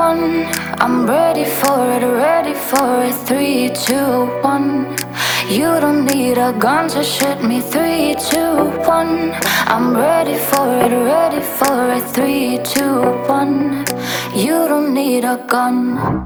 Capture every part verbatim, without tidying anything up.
one. I'm ready for it, ready for it. Three, two, one. You don't need a gun to shoot me. Three, two, one. I'm ready for it, ready for it. Three, two, one. You don't need a gun.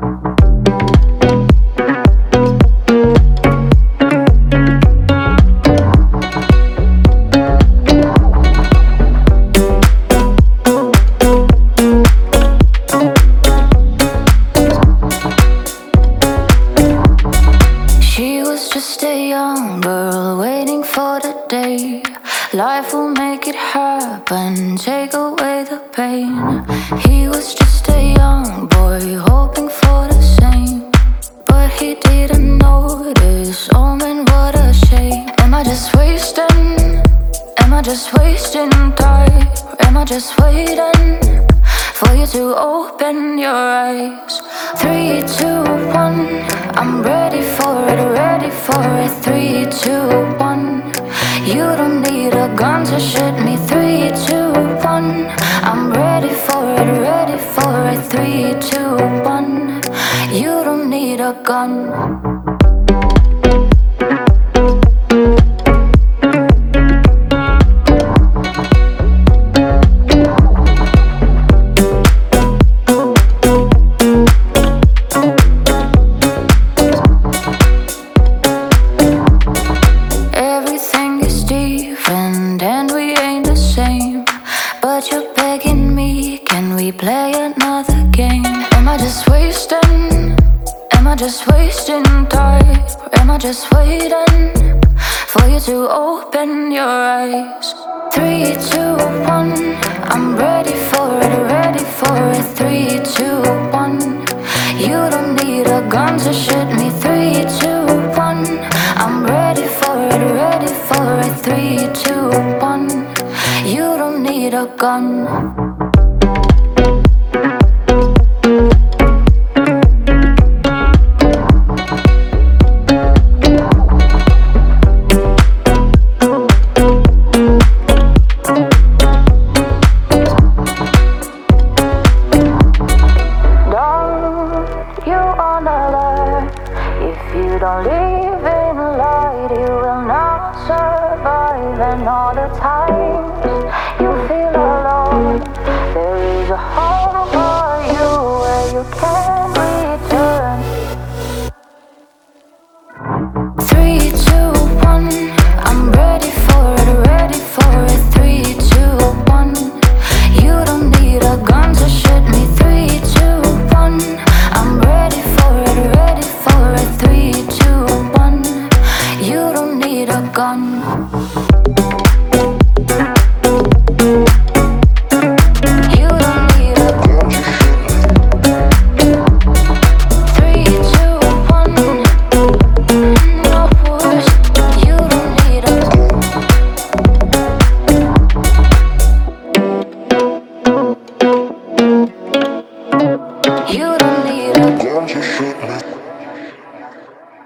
Just a young girl waiting for the day life will make it happen, take away the pain. He was just a young boy hoping for the same, but he didn't notice. Oh man, what a shame. Am I just wasting? Am I just wasting time? Am I just waiting for you to open your eyes? Three, two, one. I'm ready for it, ready for it. Three, two, one. You don't need a gun to shoot me. Three, two, one. I'm ready for it, ready for it. Three, two, one. You don't need a gun. And we ain't the same, but you're begging me, can we play another game? Am I just wasting? Am I just wasting time? Am I just waiting for you to open your eyes? Three, two, one. I'm ready for it, ready for it. Three, two, one. You don't need a gun to shoot me. Three, two, one. I'm ready for it, ready for it. Three, two, one. You don't need a gun. If you don't live in light, you will not survive. And all the times you feel alone, there is a home for you where you can return. Three, two, one. I'm ready for it, ready for it. Three, two, one. You don't need a gun to shoot me. Three, two, one. I'm ready for it, ready for it. Three, two, one. You don't need a gun.